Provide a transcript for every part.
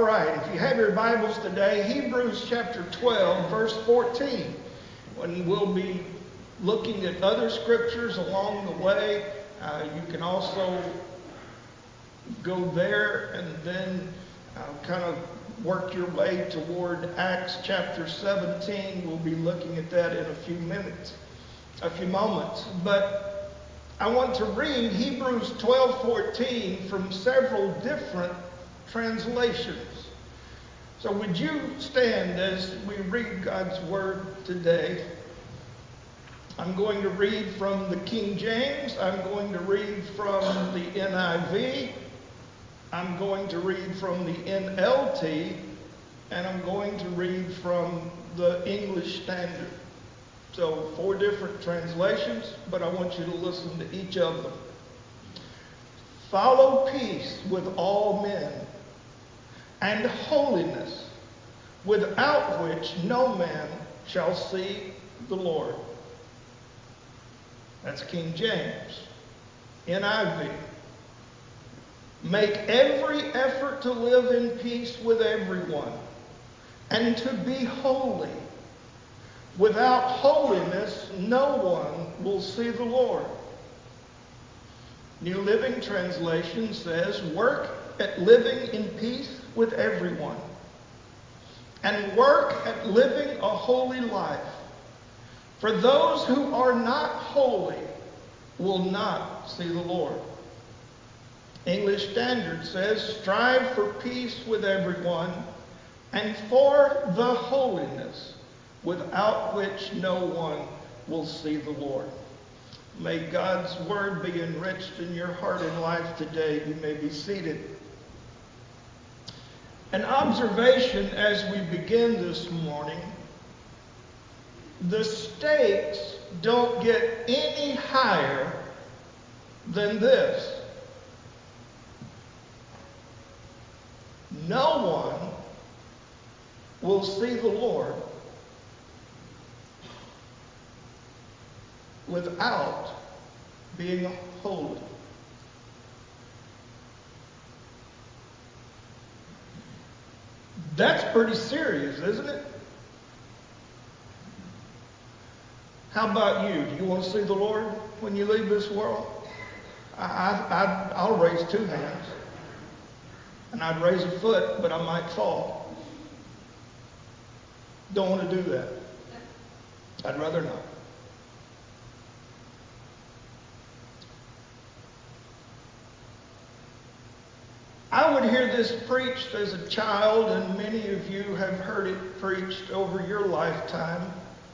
All right, if you have your Bibles today, Hebrews chapter 12, verse 14. When we'll be looking at other scriptures along the way, you can also go there and then kind of work your way toward Acts chapter 17. We'll be looking at that in a few moments. But I want to read Hebrews 12:14 from several different translations. So would you stand as we read God's Word today? I'm going to read from the King James. I'm going to read from the NIV. I'm going to read from the NLT. And I'm going to read from the English Standard. So 4 different translations, but I want you to listen to each of them. Follow peace with all men, and holiness, without which no man shall see the Lord. That's King James. NIV. Make every effort to live in peace with everyone, and to be holy. Without holiness, no one will see the Lord. New Living Translation says, work at living in peace with everyone, and work at living a holy life. For those who are not holy will not see the Lord. English Standard says, strive for peace with everyone, and for the holiness, without which no one will see the Lord. May God's Word be enriched in your heart and life today. You may be seated. An observation as we begin this morning: the stakes don't get any higher than this. No one will see the Lord without being holy. That's pretty serious, isn't it? How about you? Do you want to see the Lord when you leave this world? I'll raise 2 hands. And I'd raise a foot, but I might fall. Don't want to do that. I'd rather not. I would hear this preached as a child, and many of you have heard it preached over your lifetime.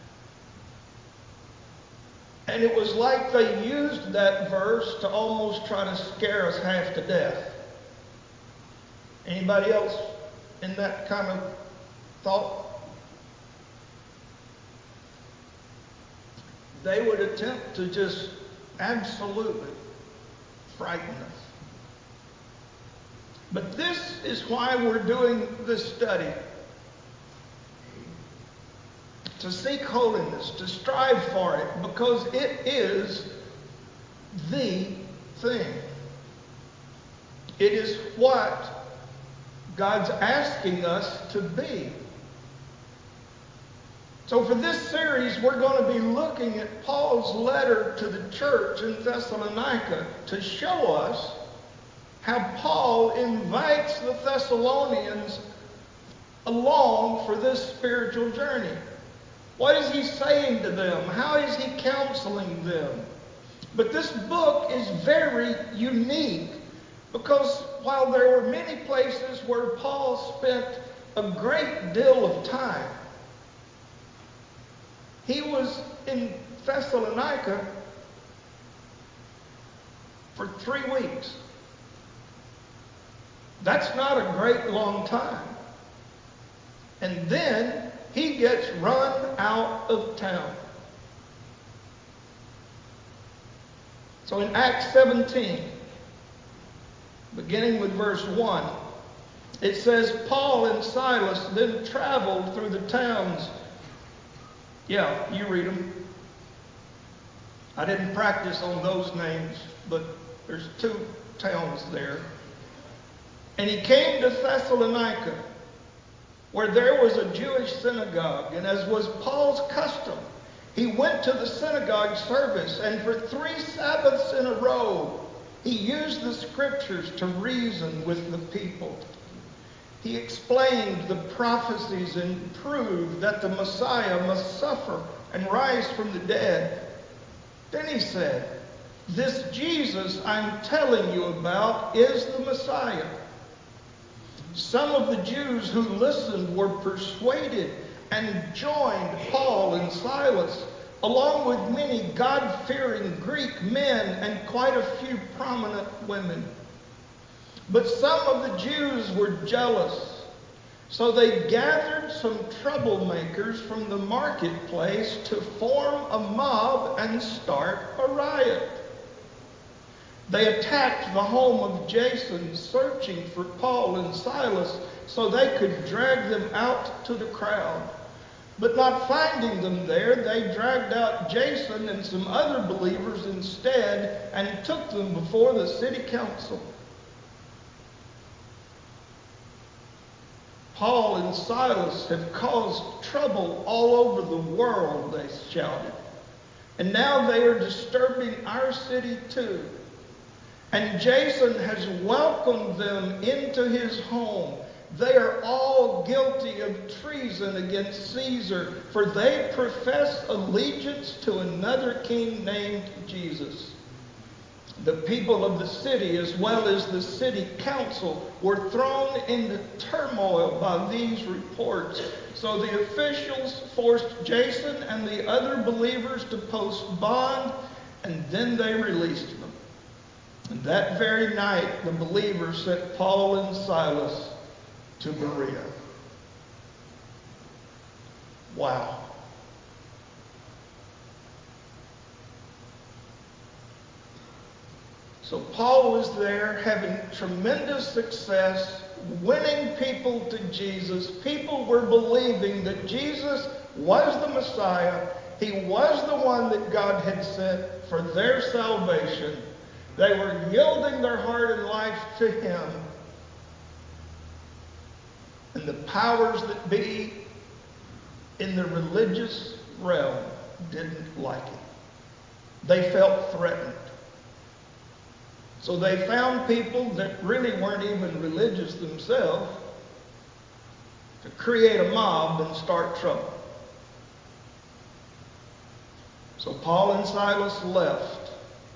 And it was like they used that verse to almost try to scare us half to death. Anybody else in that kind of thought? They would attempt to just absolutely frighten us. But this is why we're doing this study. To seek holiness, to strive for it, because it is the thing. It is what God's asking us to be. So for this series, we're going to be looking at Paul's letter to the church in Thessalonica to show us how Paul invites the Thessalonians along for this spiritual journey. What is he saying to them? How is he counseling them? But this book is very unique because while there were many places where Paul spent a great deal of time, he was in Thessalonica for 3 weeks. That's not a great long time. And then he gets run out of town. So in Acts 17, beginning with verse 1, it says, Paul and Silas then traveled through the towns. Yeah, you read them. I didn't practice on those names, but there's 2 towns there. And he came to Thessalonica, where there was a Jewish synagogue. And as was Paul's custom, he went to the synagogue service, and for 3 Sabbaths in a row, he used the scriptures to reason with the people. He explained the prophecies and proved that the Messiah must suffer and rise from the dead. Then he said, "This Jesus I'm telling you about is the Messiah." Some of the Jews who listened were persuaded and joined Paul and Silas, along with many God-fearing Greek men and quite a few prominent women. But some of the Jews were jealous, so they gathered some troublemakers from the marketplace to form a mob and start a riot. They attacked the home of Jason, searching for Paul and Silas so they could drag them out to the crowd. But not finding them there, they dragged out Jason and some other believers instead and took them before the city council. "Paul and Silas have caused trouble all over the world," they shouted. "And now they are disturbing our city too. And Jason has welcomed them into his home. They are all guilty of treason against Caesar, for they profess allegiance to another king named Jesus." The people of the city, as well as the city council, were thrown into turmoil by these reports. So the officials forced Jason and the other believers to post bond, and then they released them. And that very night, the believers sent Paul and Silas to Berea. Wow. So Paul was there having tremendous success, winning people to Jesus. People were believing that Jesus was the Messiah. He was the one that God had sent for their salvation. They were yielding their heart and life to him. And the powers that be in the religious realm didn't like it. They felt threatened. So they found people that really weren't even religious themselves to create a mob and start trouble. So Paul and Silas left,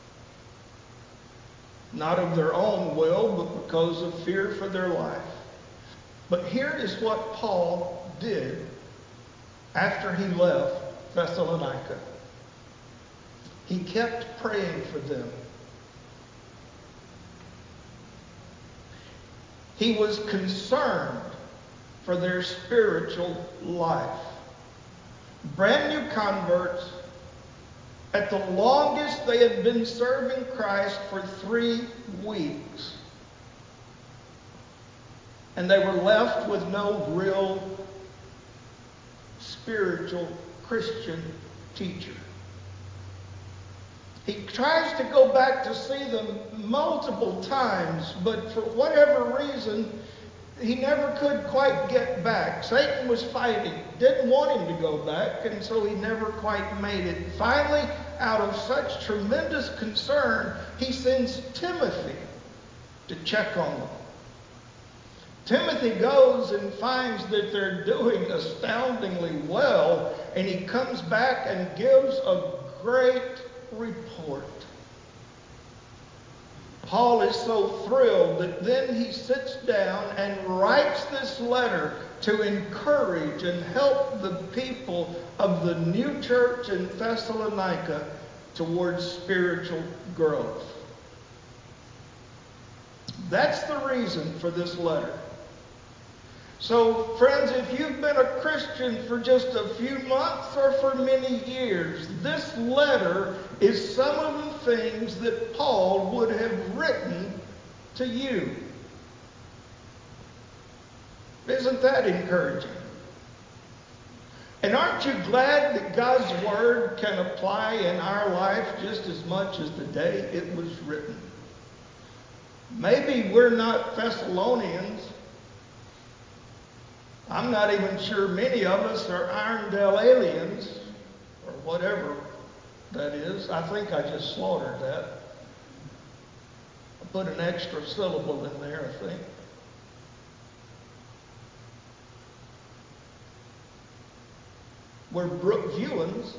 not of their own will, but because of fear for their life. But here is what Paul did after he left Thessalonica. He kept praying for them. He was concerned for their spiritual life. Brand new converts. At the longest, they had been serving Christ for 3 weeks. And they were left with no real spiritual Christian teacher. He tries to go back to see them multiple times, but for whatever reason, he never could quite get back. Satan was fighting, didn't want him to go back, and so he never quite made it. Finally, out of such tremendous concern, he sends Timothy to check on them. Timothy goes and finds that they're doing astoundingly well, and he comes back and gives a great report. Paul is so thrilled that then he sits down and writes this letter to encourage and help the people of the new church in Thessalonica towards spiritual growth. That's the reason for this letter. So, friends, if you've been a Christian for just a few months or for many years, this letter is some of the things that Paul would have written to you. Isn't that encouraging? And aren't you glad that God's Word can apply in our life just as much as the day it was written? Maybe we're not Thessalonians. I'm not even sure many of us are Irondale aliens, or whatever that is. I think I just slaughtered that. I put an extra syllable in there, I think. We're Brookviewans.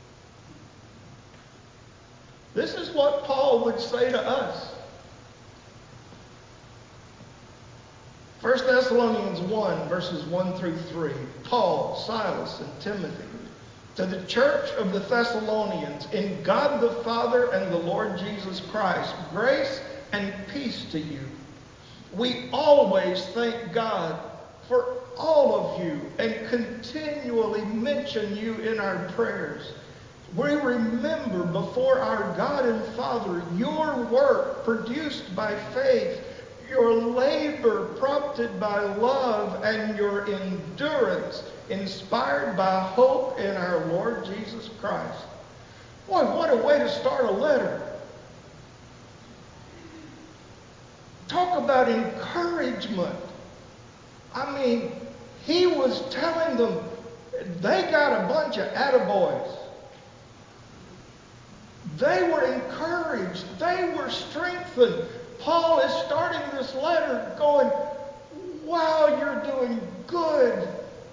This is what Paul would say to us. 1 Thessalonians 1, verses 1 through 3. Paul, Silas, and Timothy, to the church of the Thessalonians, in God the Father and the Lord Jesus Christ, grace and peace to you. We always thank God for all of you and continually mention you in our prayers. We remember before our God and Father your work produced by faith, your labor prompted by love, and your endurance inspired by hope in our Lord Jesus Christ. Boy, what a way to start a letter. Talk about encouragement. I mean, he was telling them they got a bunch of attaboys. They were encouraged. They were strengthened. Paul is starting this letter going, wow, you're doing good.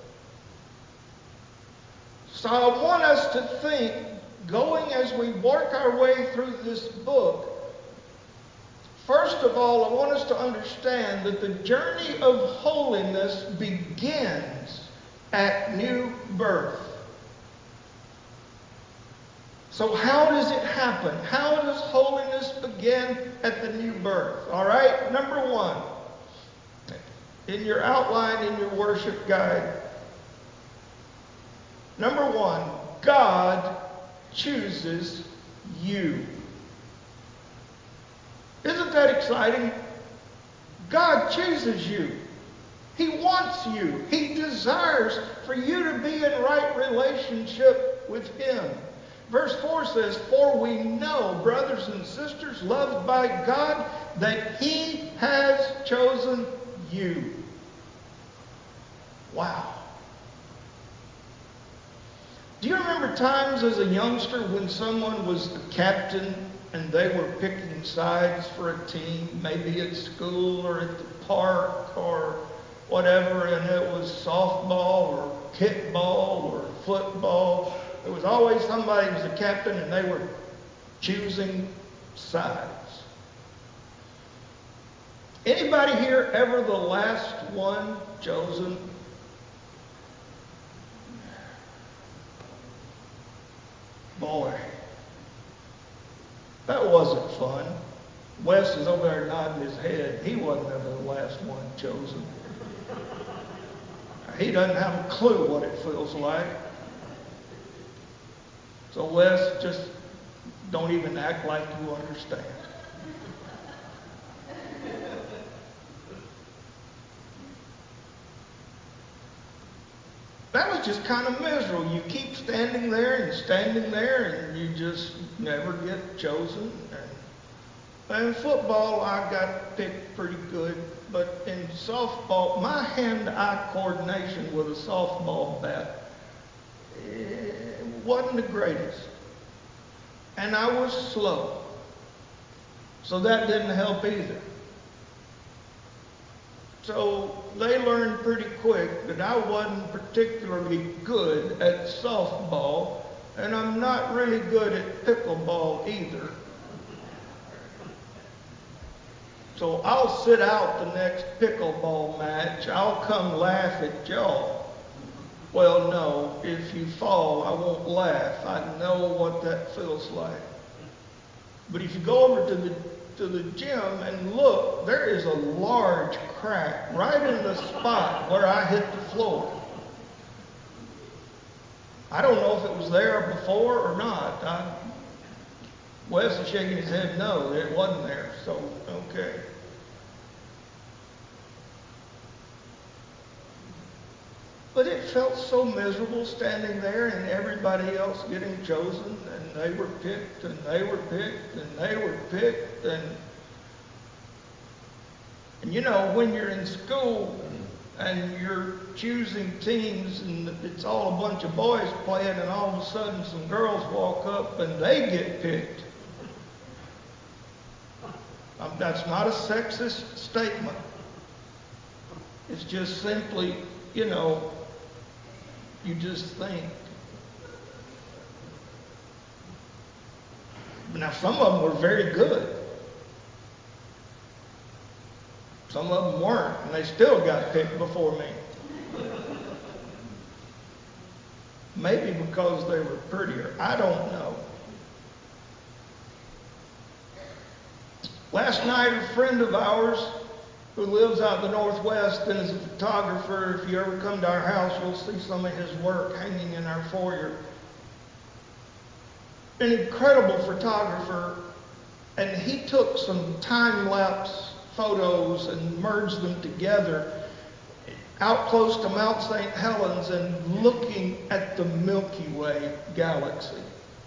So I want us to think, going as we work our way through this book, first of all, I want us to understand that the journey of holiness begins at new birth. So how does it happen? How does holiness begin at the new birth? All right, number one, in your outline, in your worship guide. Number one, God chooses you. Isn't that exciting? God chooses you. He wants you. He desires for you to be in right relationship with Him. Verse 4 says, for we know, brothers and sisters, loved by God, that He has chosen you. Wow. Do you remember times as a youngster when someone was the captain and they were picking sides for a team, maybe at school or at the park or whatever, and it was softball or kickball or football? There was always somebody who was a captain and they were choosing sides. Anybody here ever the last one chosen? Boy, that wasn't fun. Wes is over there nodding his head. He wasn't ever the last one chosen. He doesn't have a clue what it feels like. So Wes, just don't even act like you understand. That was just kind of miserable. You keep standing there and you just never get chosen. And in football, I got picked pretty good. But in softball, my hand-eye coordination with a softball bat wasn't the greatest. And I was slow. So that didn't help either. So they learned pretty quick that I wasn't particularly good at softball, and I'm not really good at pickleball either. So I'll sit out the next pickleball match. I'll come laugh at y'all. Well, no, if you fall, I won't laugh. I know what that feels like. But if you go over to the gym and look, there is a large crack right in the spot where I hit the floor. I don't know if it was there before or not. Wes is shaking his head no, it wasn't there. So, okay. But it felt so miserable standing there and everybody else getting chosen, and they were picked, and they were picked, and they were picked, and And you know, when you're in school and you're choosing teams and it's all a bunch of boys playing and all of a sudden some girls walk up and they get picked. That's not a sexist statement. It's just simply, you know, you just think. Now, some of them were very good. Some of them weren't, and they still got picked before me. Maybe because they were prettier. I don't know. Last night, a friend of ours who lives out in the Northwest and is a photographer, if you ever come to our house, you'll see some of his work hanging in our foyer. An incredible photographer, and he took some time-lapse photos and merged them together out close to Mount St. Helens and looking at the Milky Way galaxy.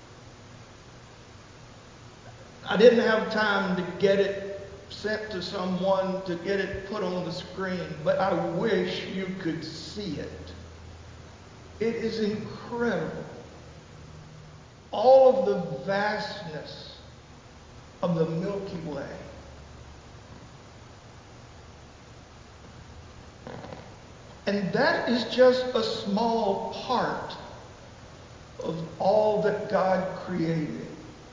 I didn't have time to get it sent to someone to get it put on the screen, but I wish you could see it. It is incredible. All of the vastness of the Milky Way. And that is just a small part of all that God created.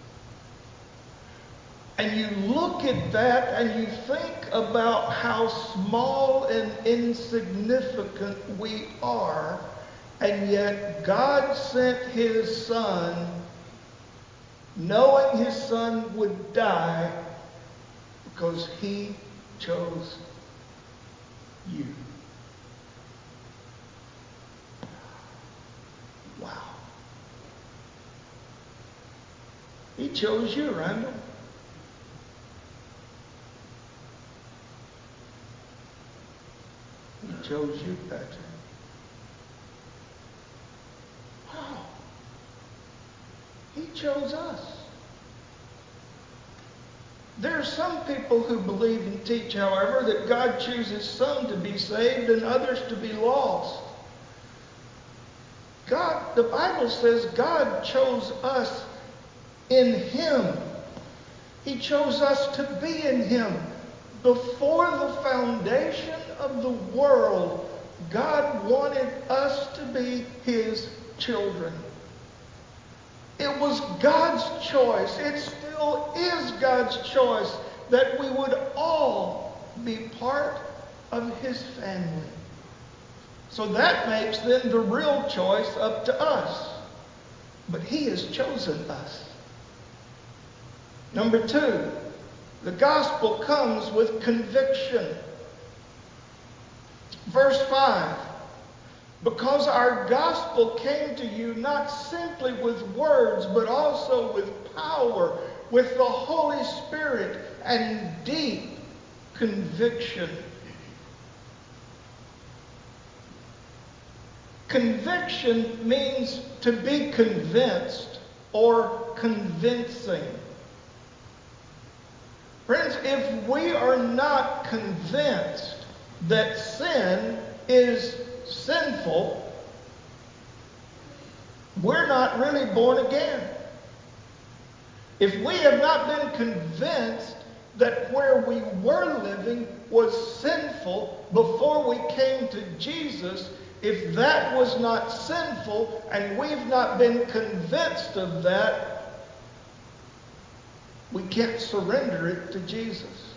And you look at that and you think about how small and insignificant we are, and yet God sent His Son, knowing His Son would die, because He chose you. Wow. He chose you, Randall. He chose you, Patrick. Wow. He chose us. There are some people who believe and teach, however, that God chooses some to be saved and others to be lost. God, the Bible says God chose us in Him. He chose us to be in Him. Before the foundation of the world, God wanted us to be His children. It was God's choice. It still is God's choice that we would all be part of His family. So that makes then the real choice up to us. But He has chosen us. Number 2, the gospel comes with conviction. Verse 5, because our gospel came to you not simply with words, but also with power, with the Holy Spirit, and deep conviction. Conviction means to be convinced or convincing. Friends, if we are not convinced that sin is sinful, we're not really born again. If we have not been convinced that where we were living was sinful before we came to Jesus, if that was not sinful and we've not been convinced of that, we can't surrender it to Jesus.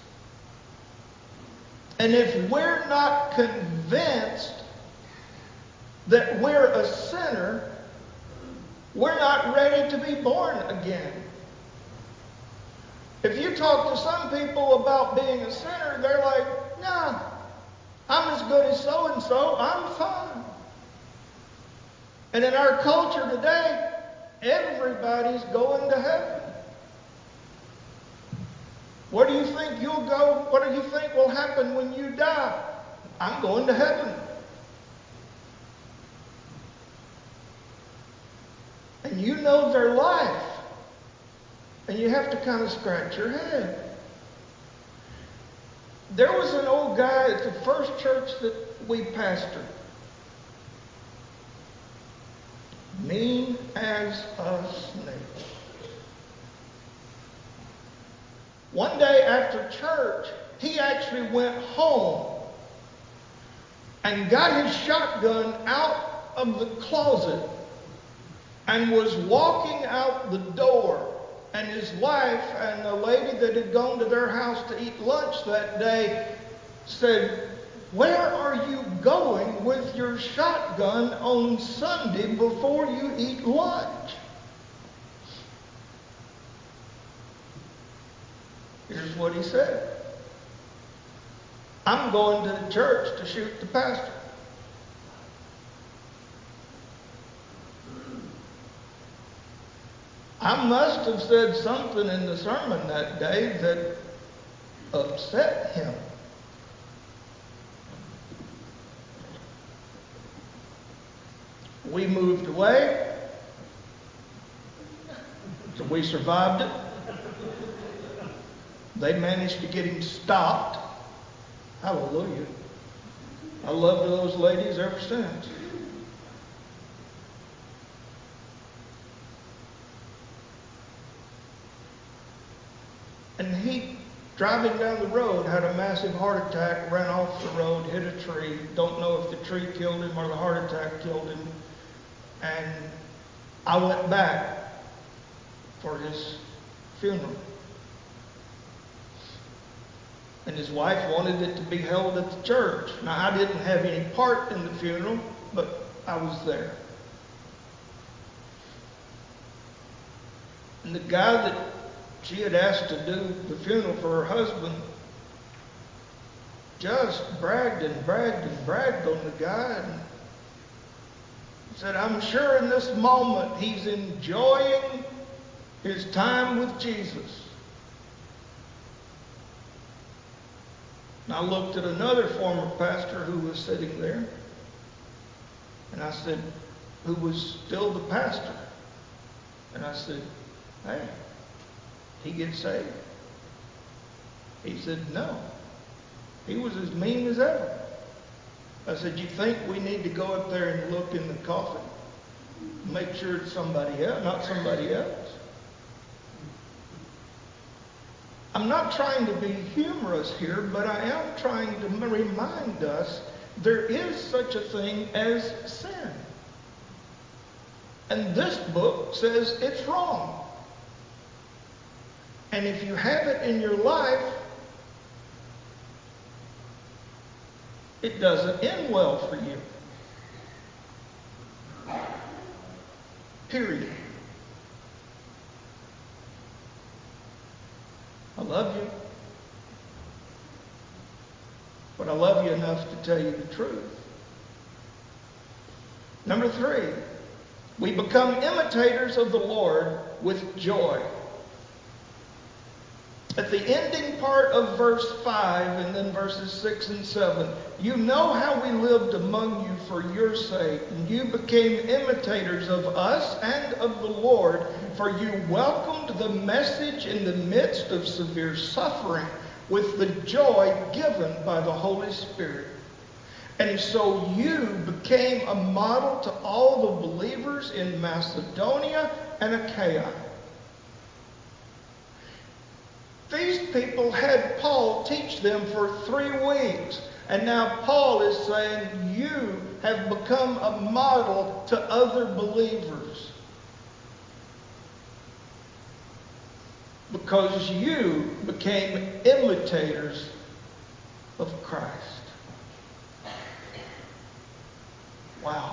And if we're not convinced that we're a sinner, we're not ready to be born again. If you talk to some people about being a sinner, they're like, nah, I'm as good as so-and-so, I'm fine. And in our culture today, everybody's going to heaven. Where do you think you'll go? What do you think will happen when you die? I'm going to heaven. And you know their life. And you have to kind of scratch your head. There was an old guy at the first church that we pastored. Mean as a snake. One day after church, he actually went home and got his shotgun out of the closet and was walking out the door. And his wife and the lady that had gone to their house to eat lunch that day said, "Where are you going with your shotgun on Sunday before you eat lunch?" Here's what he said. "I'm going to the church to shoot the pastor." I must have said something in the sermon that day that upset him. We moved away, so we survived it. They managed to get him stopped. Hallelujah. I loved those ladies ever since. And he, driving down the road, had a massive heart attack, ran off the road, hit a tree. Don't know if the tree killed him or the heart attack killed him. And I went back for his funeral. And his wife wanted it to be held at the church. Now, I didn't have any part in the funeral, but I was there. And the guy that she had asked to do the funeral for her husband just bragged and bragged and bragged on the guy. And said, "I'm sure in this moment he's enjoying his time with Jesus." And I looked at another former pastor who was sitting there, and I said, who was still the pastor. And I said, "Hey, he get saved?" He said, "No. He was as mean as ever." I said, "You think we need to go up there and look in the coffin? Make sure it's somebody else, not somebody else?" I'm not trying to be humorous here, but I am trying to remind us there is such a thing as sin. And this book says it's wrong. And if you have it in your life, it doesn't end well for you. Period. I love you. But I love you enough to tell you the truth. Number 3, we become imitators of the Lord with joy. At the ending part of verse 5 and then verses 6 and 7, "You know how we lived among you for your sake, and you became imitators of us and of the Lord, for you welcomed the message in the midst of severe suffering with the joy given by the Holy Spirit. And so you became a model to all the believers in Macedonia and Achaia." These people had Paul teach them for 3 weeks. And now Paul is saying, you have become a model to other believers. Because you became imitators of Christ. Wow.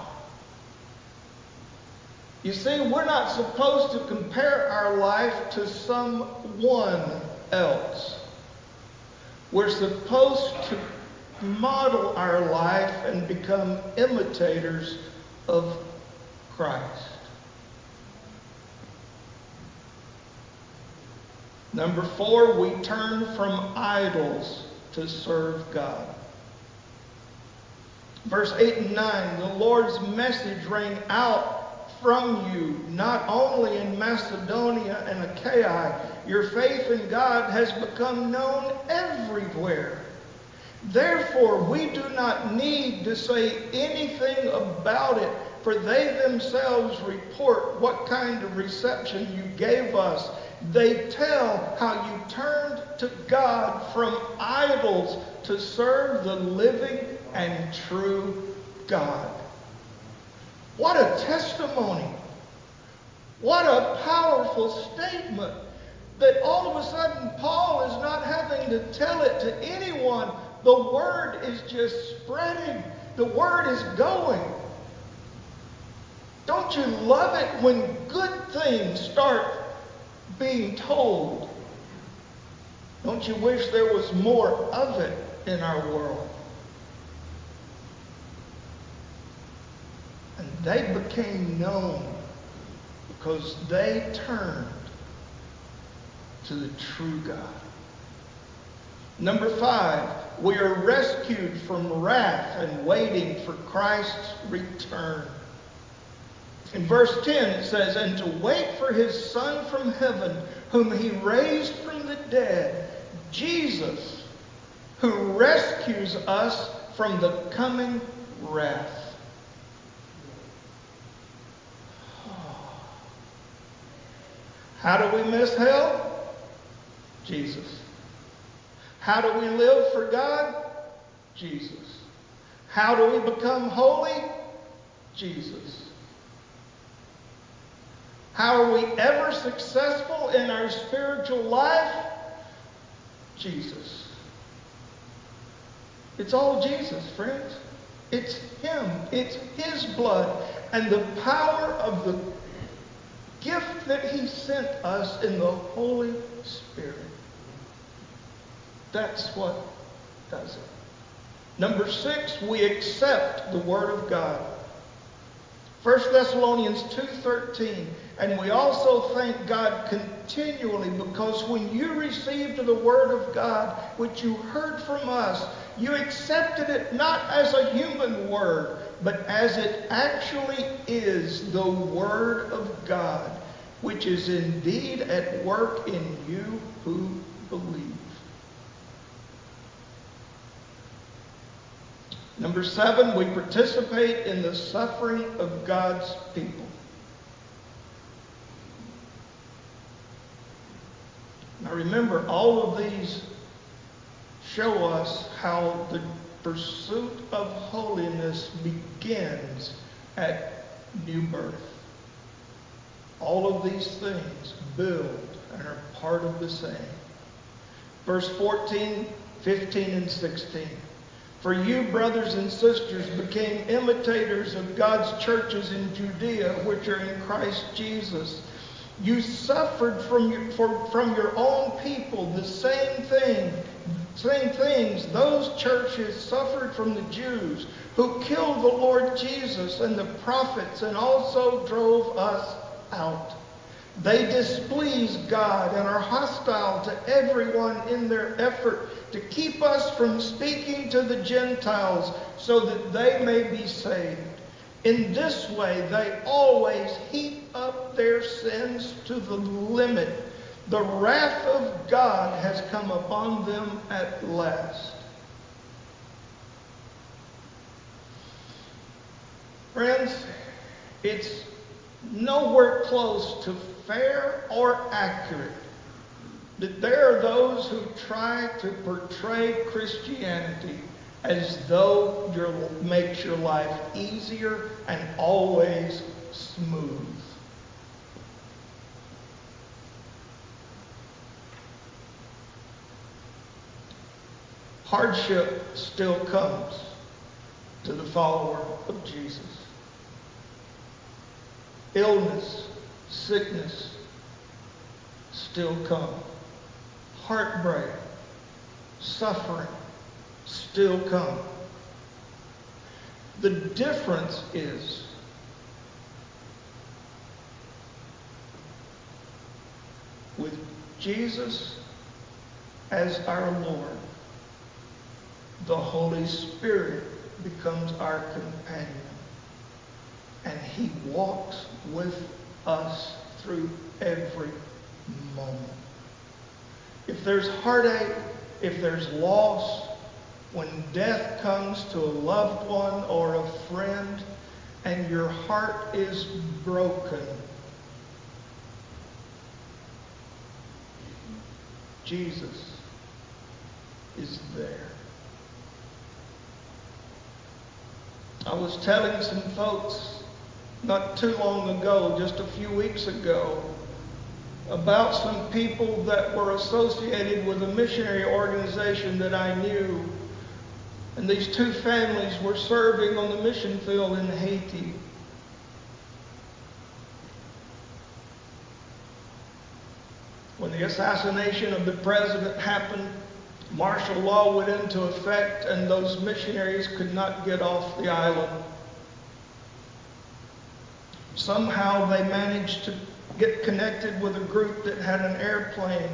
You see, we're not supposed to compare our life to someone else. We're supposed to model our life and become imitators of Christ. Number 4, we turn from idols to serve God. Verse 8 and 9, "The Lord's message rang out from you, not only in Macedonia and Achaia. Your faith in God has become known everywhere. Therefore, we do not need to say anything about it, for they themselves report what kind of reception you gave us. They tell how you turned to God from idols to serve the living and true God. What a testimony. What a powerful statement. That all of a sudden Paul is not having to tell it to anyone. The word is just spreading. The word is going. Don't you love it when good things start being told? Don't you wish there was more of it in our world? And they became known because they turned to the true God. Number 5, we are rescued from wrath and waiting for Christ's return. In verse 10 it says, "And to wait for his Son from heaven, whom he raised from the dead, Jesus, who rescues us from the coming wrath." How do we miss hell? Jesus. How do we live for God? Jesus. How do we become holy? Jesus. How are we ever successful in our spiritual life? Jesus. It's all Jesus, friends. It's Him. It's His blood and the power of the gift that He sent us in the Holy Spirit. That's what does it. Number 6, we accept the Word of God. 1 Thessalonians 2:13, "And we also thank God continually because when you received the Word of God, which you heard from us, you accepted it not as a human word, but as it actually is, the Word of God, which is indeed at work in you who believe." Number 7, we participate in the suffering of God's people. Now remember, all of these show us how the pursuit of holiness begins at new birth. All of these things build and are part of the same. Verse 14, 15, and 16. "For you, brothers and sisters, became imitators of God's churches in Judea, which are in Christ Jesus. You suffered from your own people the same things those churches suffered from the Jews, who killed the Lord Jesus and the prophets and also drove us out. They displease God and are hostile to everyone in their effort to keep us from speaking to the Gentiles so that they may be saved. In this way, they always heap up their sins to the limit. The wrath of God has come upon them at last." Friends, it's nowhere close to fair or accurate that there are those who try to portray Christianity as though it makes your life easier and always smooth. Hardship still comes to the follower of Jesus. Illness, sickness still come. Heartbreak, suffering still come. The difference is with Jesus as our Lord, the Holy Spirit becomes our companion, and He walks with us through every moment. If there's heartache, if there's loss, when death comes to a loved one or a friend and your heart is broken, Jesus is there. I was telling some folks not too long ago, just a few weeks ago, about some people that were associated with a missionary organization that I knew. And these two families were serving on the mission field in Haiti. When the assassination of the president happened, martial law went into effect and those missionaries could not get off the island. Somehow they managed to get connected with a group that had an airplane.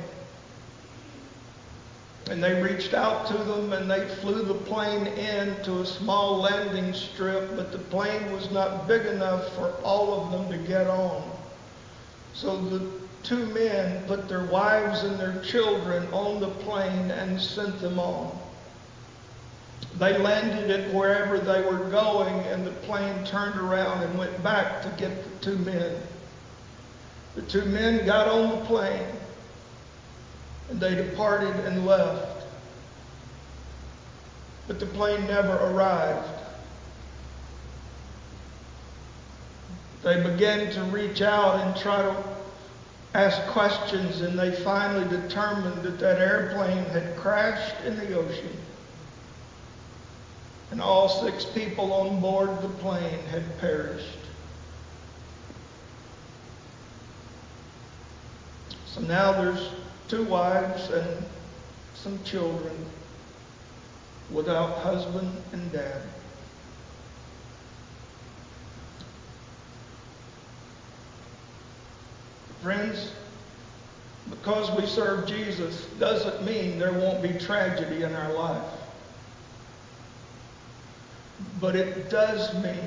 And they reached out to them and they flew the plane in to a small landing strip, but the plane was not big enough for all of them to get on. So the two men put their wives and their children on the plane and sent them on. They landed at wherever they were going, and the plane turned around and went back to get the two men. The two men got on the plane, and they departed and left. But the plane never arrived. They began to reach out and try to ask questions, and they finally determined that that airplane had crashed in the ocean. And all 6 people on board the plane had perished. So now there's 2 wives and some children without husband and dad. Friends, because we serve Jesus doesn't mean there won't be tragedy in our life. But it does mean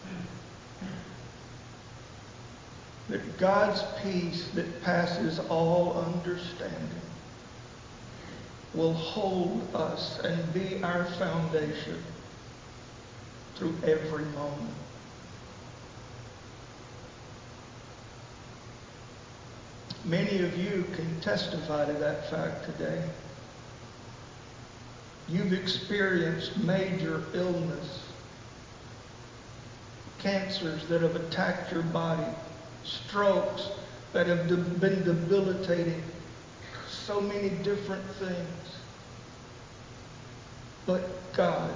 that God's peace that passes all understanding will hold us and be our foundation through every moment. Many of you can testify to that fact today. You've experienced major illness, cancers that have attacked your body, strokes that have been debilitating, so many different things. But God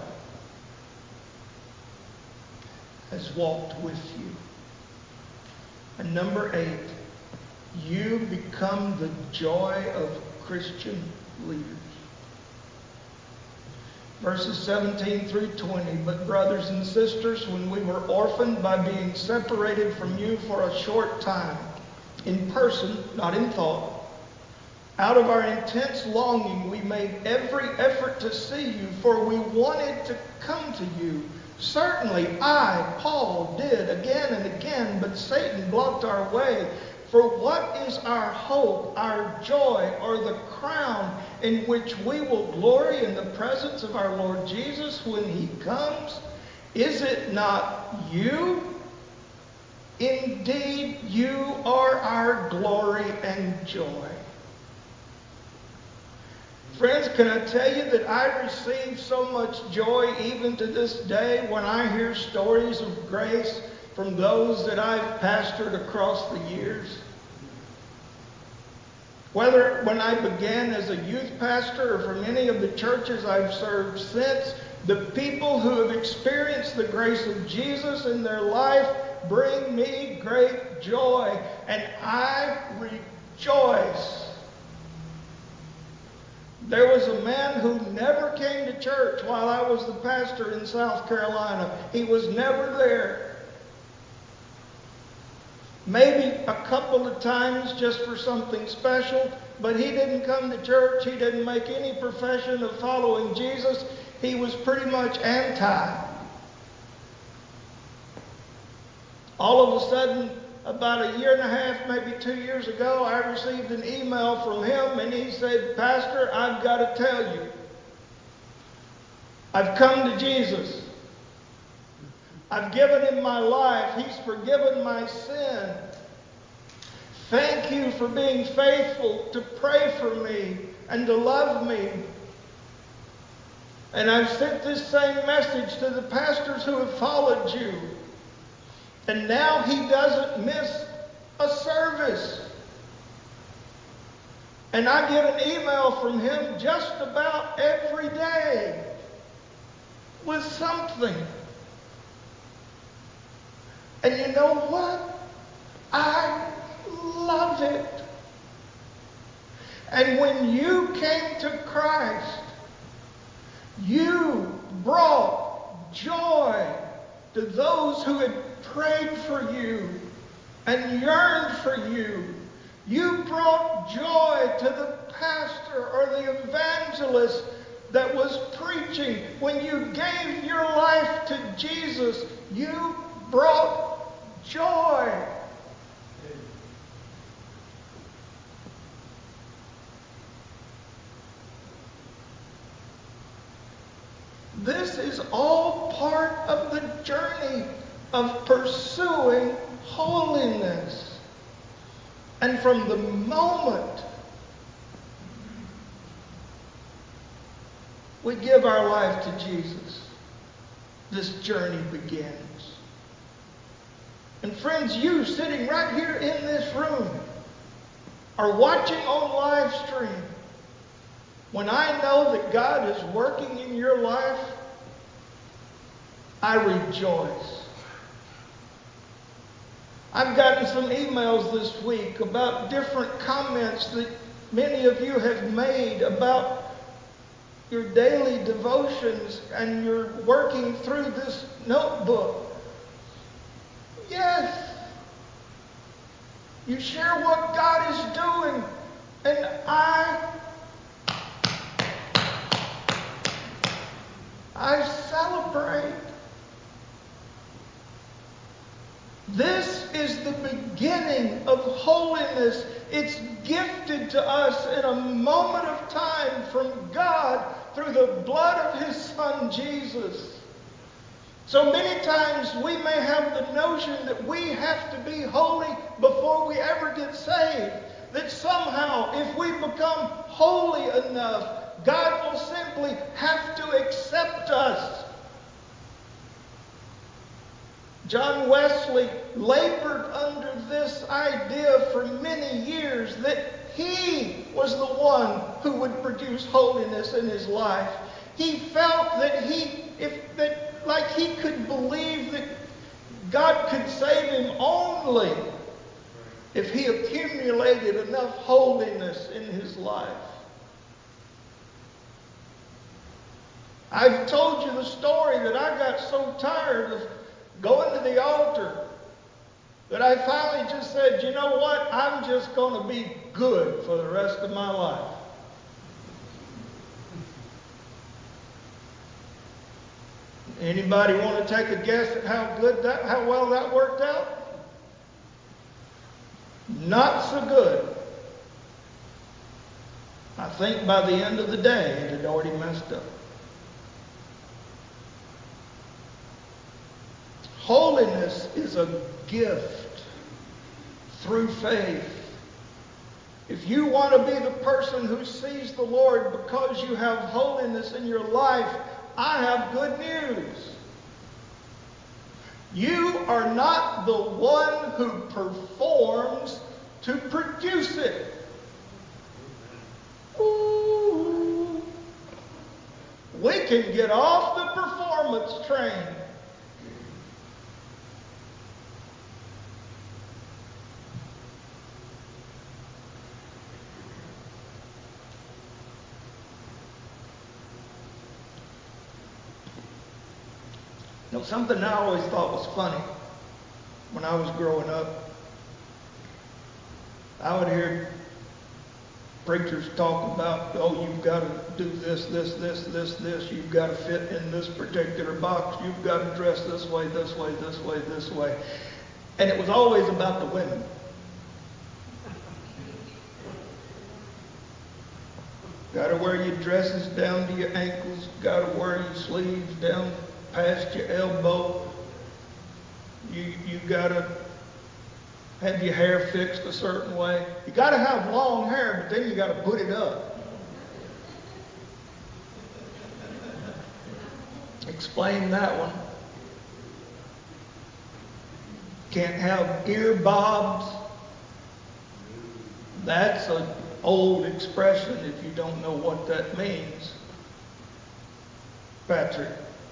has walked with you. And number 8, you become the joy of Christian leaders. Verses 17 through 20. But brothers and sisters, when we were orphaned by being separated from you for a short time, in person, not in thought, out of our intense longing, we made every effort to see you, for we wanted to come to you. Certainly I, Paul, did again and again, but Satan blocked our way. For what is our hope, our joy, or the crown in which we will glory in the presence of our Lord Jesus when he comes? Is it not you? Indeed, you are our glory and joy. Friends, can I tell you that I receive so much joy even to this day when I hear stories of grace from those that I've pastored across the years? Whether when I began as a youth pastor or from any of the churches I've served since, the people who have experienced the grace of Jesus in their life bring me great joy, and I rejoice. There was a man who never came to church while I was the pastor in South Carolina. He was never there. Maybe a couple of times just for something special, but he didn't come to church. He didn't make any profession of following Jesus. He was pretty much anti. All of a sudden, about a year and a half, maybe 2 years ago, I received an email from him, and he said, "Pastor, I've got to tell you, I've come to Jesus. I've given him my life. He's forgiven my sin. Thank you for being faithful to pray for me and to love me. And I've sent this same message to the pastors who have followed you. And now he doesn't miss a service. And I get an email from him just about every day with something. And you know what? I love it. And when you came to Christ, you brought joy to those who had prayed for you and yearned for you. You brought joy to the pastor or the evangelist that was preaching. When you gave your life to Jesus, you brought joy. This is all part of the journey of pursuing holiness. And from the moment we give our life to Jesus, this journey begins. And friends, you sitting right here in this room are watching on live stream. When I know that God is working in your life, I rejoice. I've gotten some emails this week about different comments that many of you have made about your daily devotions and you're working through this notebook. Yes. You share what God is doing, and I celebrate. This is the beginning of holiness. It's gifted to us in a moment of time from God through the blood of his Son, Jesus. So many times we may have the notion that we have to be holy before we ever get saved. That somehow, if we become holy enough, God will simply have to accept us. John Wesley labored under this idea for many years that he was the one who would produce holiness in his life. He felt that he could believe that God could save him only if he accumulated enough holiness in his life. I've told you the story that I got so tired of going to the altar that I finally just said, you know what? I'm just going to be good for the rest of my life. Anybody want to take a guess at how well that worked out? Not so good. I think by the end of the day it had already messed up. Holiness is a gift through faith. If you want to be the person who sees the Lord because you have holiness in your life, I have good news. You are not the one who performs to produce it. Ooh. We can get off the performance train. You know, something I always thought was funny when I was growing up, I would hear preachers talk about, oh, you've got to do this. You've got to fit in this particular box. You've got to dress this way. And it was always about the women. Got to wear your dresses down to your ankles. Got to wear your sleeves down past your elbow. You got to have your hair fixed a certain way. You got to have long hair, but then you got to put it up. Explain that one. Can't have ear bobs. That's an old expression if you don't know what that means. Patrick,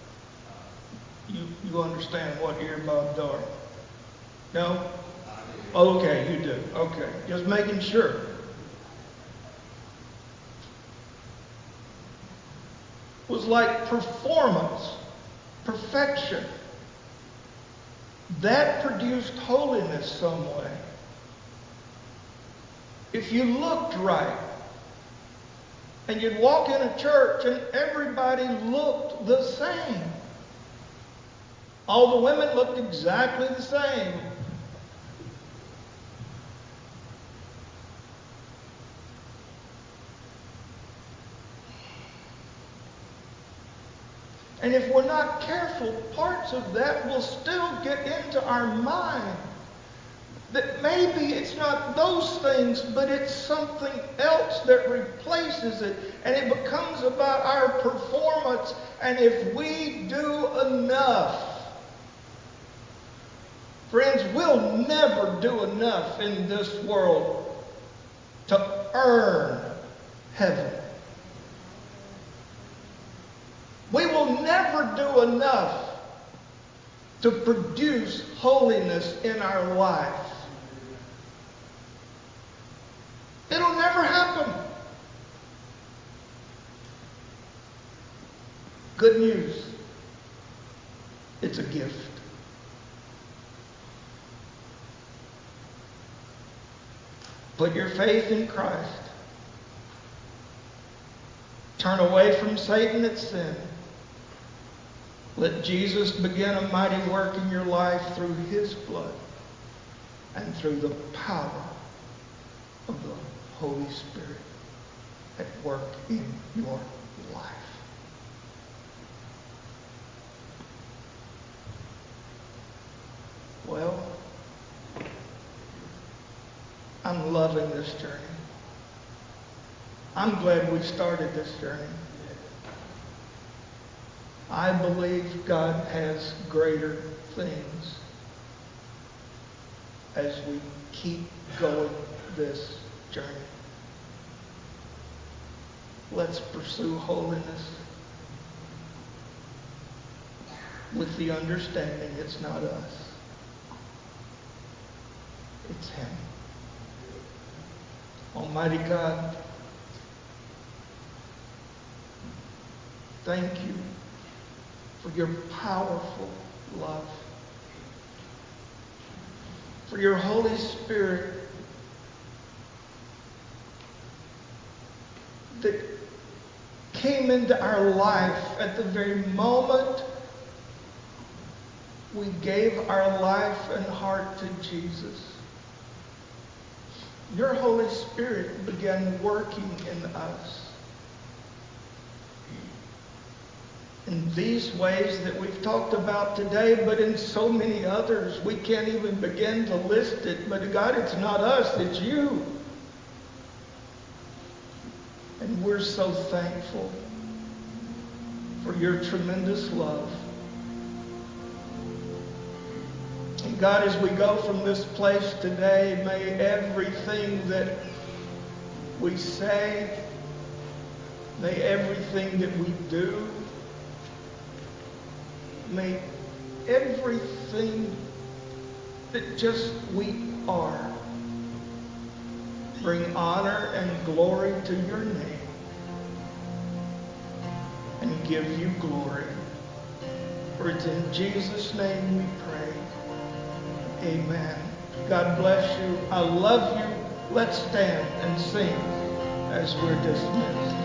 you understand what ear bobs are? No? Okay, you do. Okay, just making sure. Was like performance, perfection. That produced holiness some way. If you looked right, and you'd walk in a church and everybody looked the same. All the women looked exactly the same. And if we're not careful, parts of that will still get into our mind. That maybe it's not those things, but it's something else that replaces it. And it becomes about our performance. And if we do enough, friends, we'll never do enough in this world to earn heaven. We will never do enough to produce holiness in our life. It'll never happen. Good news. It's a gift. Put your faith in Christ. Turn away from Satan and sin. Let Jesus begin a mighty work in your life through His blood and through the power of the Holy Spirit at work in your life. Well, I'm loving this journey. I'm glad we started this journey. I believe God has greater things as we keep going this journey. Let's pursue holiness with the understanding it's not us. It's Him. Almighty God, thank you for your powerful love, for your Holy Spirit that came into our life at the very moment we gave our life and heart to Jesus. Your Holy Spirit began working in us in these ways that we've talked about today, but in so many others. We can't even begin to list it. But God, it's not us, it's you. And we're so thankful for your tremendous love. And God, as we go from this place today, may everything that we say, may everything that we do, may everything that just we are bring honor and glory to your name and give you glory. For it's in Jesus' name we pray. Amen. God bless you. I love you. Let's stand and sing as we're dismissed.